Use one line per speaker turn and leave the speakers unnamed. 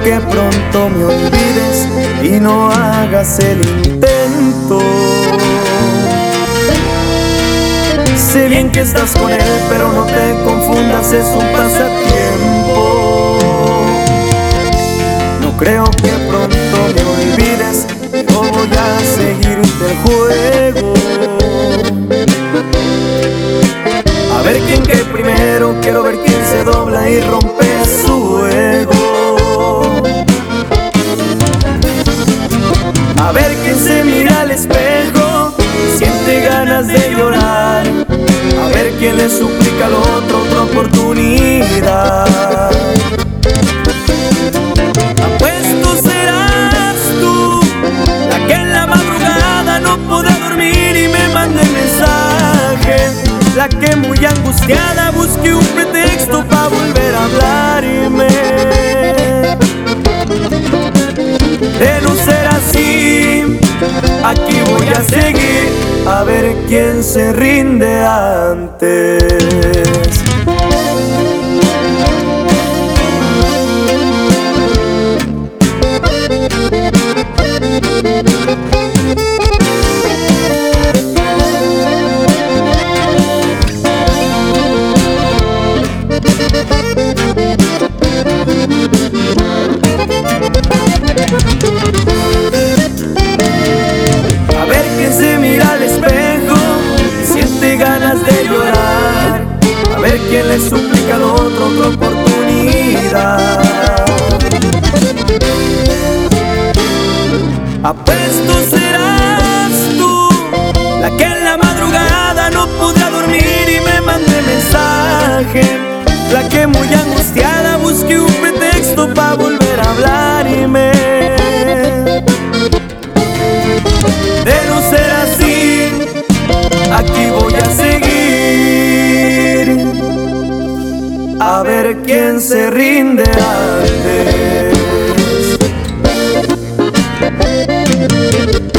que pronto me olvides y no hagas el intento. Sé bien que estás con él, pero no te confundas, es un pasatiempo. No creo que pronto me olvides, yo voy a seguirte el juego. A ver quién cae primero, quiero ver quién se dobla y rompe su ego. A ver quién se mira al espejo y siente ganas de llorar. A ver quién le suplica al otro otra oportunidad. Apuesto serás tú la que en la madrugada no podrá dormir y me mande mensaje, la que muy angustiada busque un pretexto para volver a hablarme. De no ser así, aquí voy a seguir, a ver quién se rinde antes. A ver quién se mira al espejo y siente ganas de llorar. A ver quién le suplica al otro otra oportunidad. Apuesto serás tú la que en la madrugada no podrá dormir y me mande mensaje, la que muy angustiada busque un pretexto para volver a hablarme. De no ser así, aquí voy a seguir, a ver quién se rinde antes.